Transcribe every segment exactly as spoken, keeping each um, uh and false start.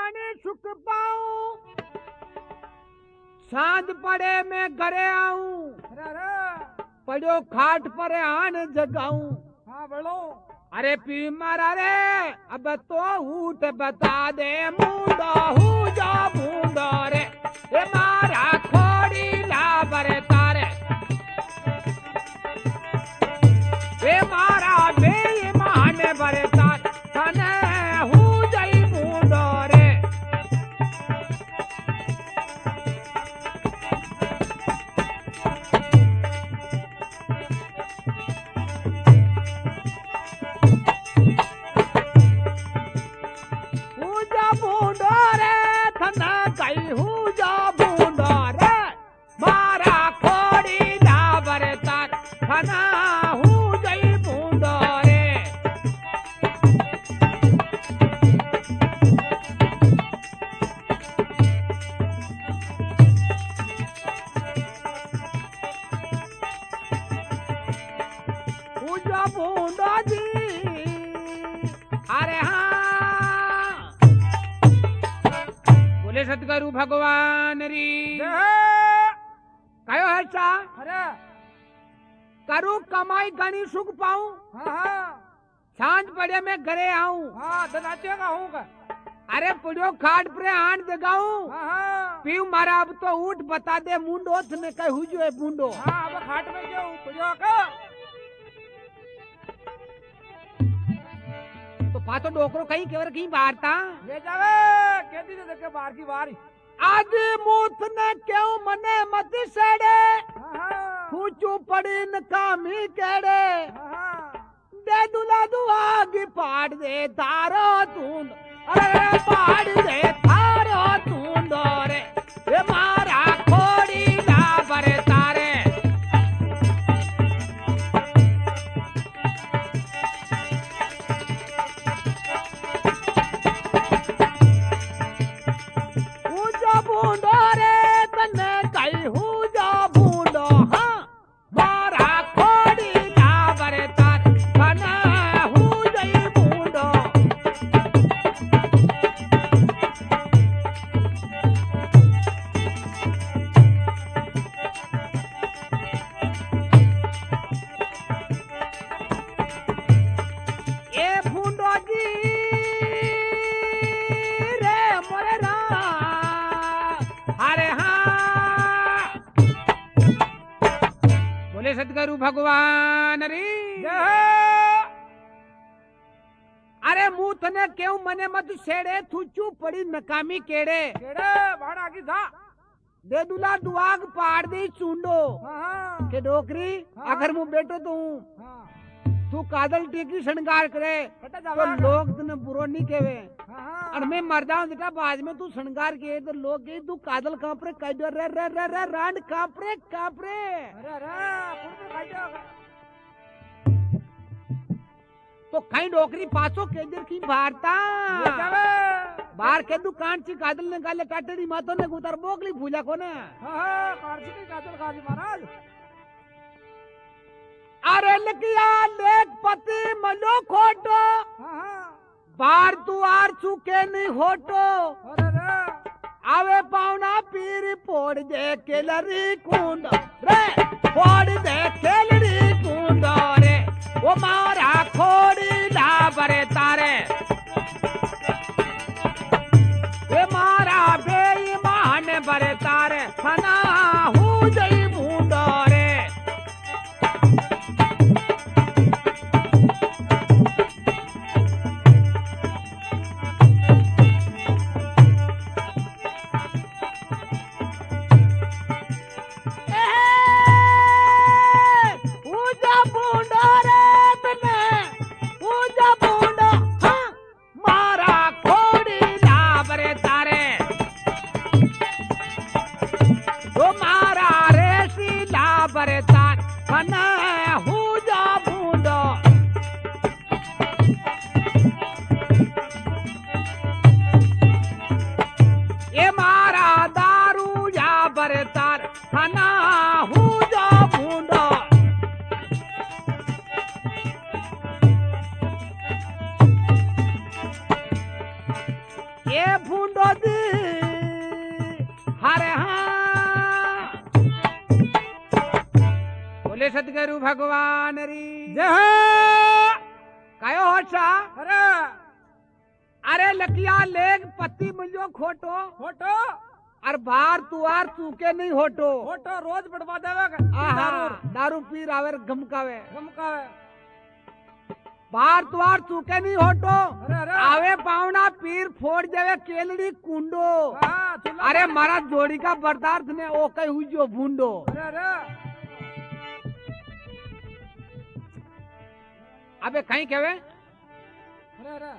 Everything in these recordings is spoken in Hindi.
गणी सुख पाऊं, सांझ पड़े मैं घरे आऊं, पड़ो खाट पर आन जगाऊं। हाँ बोलो। अरे पी मारा रे अब तो उठ बता दे मुंडो हूँ जो मुंडो रे, ये मारा खोड़ी लाबर तारे, ये मारा बेईमान बरता तने हूँ जई मुंडो रे। सतगुरु भगवान री कहो है चा अरे करू कमाई गणी सुख पाऊं, हाँ हाँ सांझ पड़े मैं घरे आऊं, हाँ धनाचे का हूँ का। अरे पुड़ो खाट पर आन जगाऊं, हाँ हाँ पीऊ मारा अब तो उठ बता दे मुंडो ने कह हुजो है मुंडो। हाँ अब खाट में क्यों पुड़ो का तो पातो डोकरो कहीं केवर कहीं बारता ले जावे कहती तो देखे बाहर की बारी। आज मूत ने क्यों मने मत सेड़े, हाँ हाँ पूछू पड़ी न कामी केड़े, हाँ दे दुला दुआगी पाड़ दे तारो तूंद, अरे पाड़ दे तारो तूंद रे, ये मारा खोड़ी लाबर तारे। सतगुरु भगवान री अरे मुंह तने क्यों मने मत सेड़े, तू चुप पड़ी नकामी केड़े, केड़े भाड़ा की था दे दुला दुआग पाड़ दे चूंडो। हाँ के डोकरी हाँ। अगर मुंह बेटो तो हाँ तू कादल टीकी श्रृंगार करे कटा तो जावा लोग तने बुरो नहीं केवे, हाँ और मैं मर जाऊं बेटा बाद में तू श्रृंगार किए तो लोग कहे तू कादल कांप रे कह रे रे रे रे रांड कांप रे कांप रे। अरे अरे पुड़ खाई जाओ तो कहीं डोकरी पासो के देर की भारता ले जावे बाहर के दुकान ची कादल ने गाले काटेरी मातो ने गुतर बोकली भूला को ने। हाँ हाँ कार्सी की काजल काजी महाराज। अरे लकिया लेख पति मलो खोटो, हाँ हाँ बार तू आर चुके नहीं होटो, अरे अरे आवे पावना पीर पोड़ दे केलरी कुंड रे, पोड़ दे केलरी कुंड रे, वो मारा खोड़ी लाबर तारे, ये मारा बेईमान बर तारे, फना हूँ जई बूंद रे। पूजा बूंद रे तने, पूजा बूंद हाँ ये फूंडो दी हरे हाँ बोले सतगुरु भगवान री जय कयो होशा अरे अरे लकिया लेग पत्ती मुझो खोटो फोटो और बार तुआर चूके नहीं होटो फोटो रोज बढ़वा देवे आहा दारू दारू पी रावे गमकावे गमकावे बार तुआर चूके नहीं होटो अरे अरे आवे पावना पीर फोड़ जावे केलड़ी कुंडो हाँ, चुल्ला अरे मारा जोड़ी का बर्दाश्त ने ओ कई हुई जो भूंडो अरे अरे अबे कहीं कहवे अरे अरे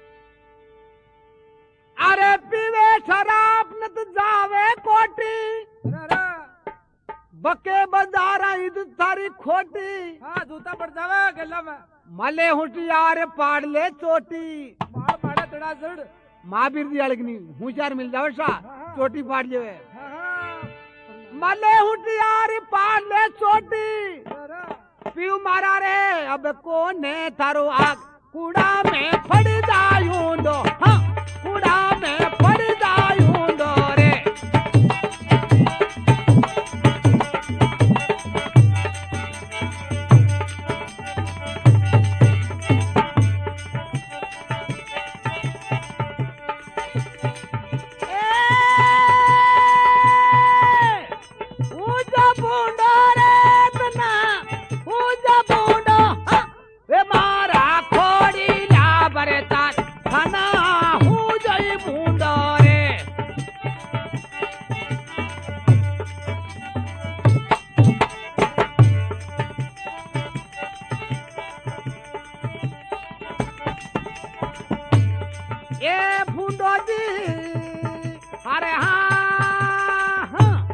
अरे पीवे शराब न तो जावे कोटी अरे अरे बके बाजारा ईद थारी खोटी हाँ जूता पड़ जावे गला में मले हुटियार पाड़ ले चोटी मार पाड़े तड़ा जड़ महावीर दी अड़गनी होशियार मिल जावे सा चोटी पाड़ जावे हाँ हाँ मले हुटियार पाड़ ले चोटी अरे अरे पीऊ मारा रे अब कोने थारो आग कूड़ा में पड़ जायूंडो हाँ कूड़ा में पड़ जायूंडो रे ये फूंडो जी अरे हाँ हाँ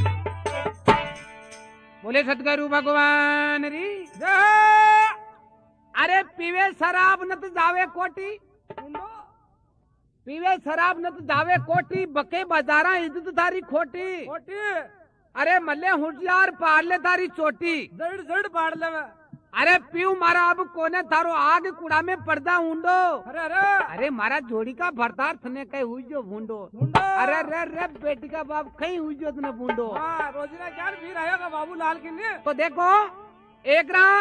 बोले सतगुरु भगवान री जय अरे पीवे शराब न तो जावे कोटी मुंडो पीवे शराब न तो जावे कोटी बके बाजारा इज्जत थारी खोटी कोटी अरे मल्ले होशियार पाड़ ले थारी चोटी जड़ जड़ पाड़ लेवे अरे पीऊ मारा अब कोने थारो आग कूड़ा में पर्दा ऊंडो अरे अरे अरे मारा जोड़ी का भरतार थने कहीं हुई जो भूंडो मुंडो अरे रे रे बेटी का बाप कहीं हुई जो तने भूंडो हाँ रोजीना क्या फिर आएगा बाबू लाल की ने तो देखो एक रा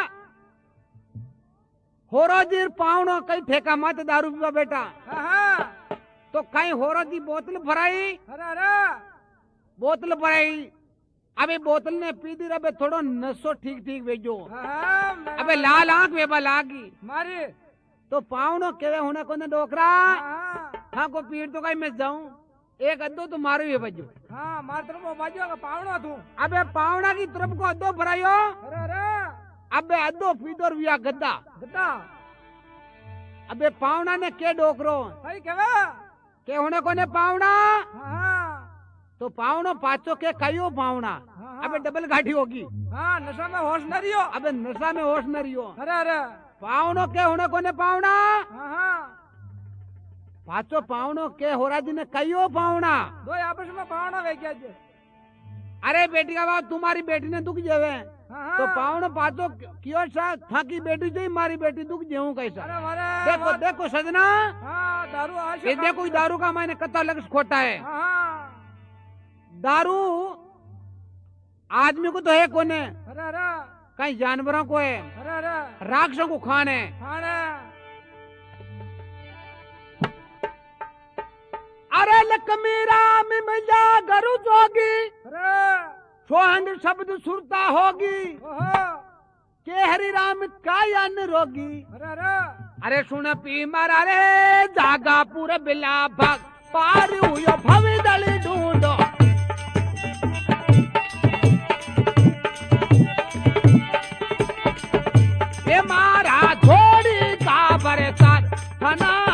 होरो जी पावनो कहीं ठेका मत दारू पीवा बेटा हाँ हाँ तो कहीं होरो जी बोतल भराई अरे अरे बोतल भराई अबे बोतल ने पी दी अबे थोड़ो नसो ठीक ठीक भेजो हाँ मैं- अबे लाल आंख वेबा लागी मारी तो पावनो केवे होने को ने डोकरा हाँ हाँ को पीड़ तो कहीं मैं जाऊं एक अद्दो तो मारो ये बजो हाँ मार तरफ वो बाजू का पावना तू अबे पावना की तरफ को अद्दो भरायो अरे अरे अबे अद्दो पीदोर विया गद्दा गद्दा अबे पावना ने के डोकरो भाई केवा के होने को ने पावना हाँ हाँ तो पावनो पाचो के कयो पावना हाँ। अबे डबल गाठी होगी हाँ नशा में होश न रियो अबे नशा में होश न रियो अरे अरे पावनो के होने को ने पावना हाँ हाँ पाचो पावनो के होरा जी ने कयो पावना दो आपस में पावना वे क्या जे अरे बेटी का बात तुम्हारी बेटी ने दुख जेवे हाँ तो हाँ पावनो पाचो क्यों सा था की बेटी जो मारी बेटी दुख जेऊ कैसा अरे मारे देखो देखो सजना हाँ दारू आशा ये देखो ये दारू का मैंने कत्ता लक्ष्य खोटा है हाँ हाँ दारू आदमी को तो है कोने अरे अरे कहीं जानवरों को है अरे अरे राक्षसों को खाने खाने अरे लकमीरा में मिला गरु जोगी अरे सोहंग शब्द सुरता होगी ओहो के हरि राम कायन रोगी अरे अरे अरे सुन पी मारा रे जागा पूरे बिला भग पार हुयो भव दल ढूंढो ये मारा थोड़ी का बरसात थना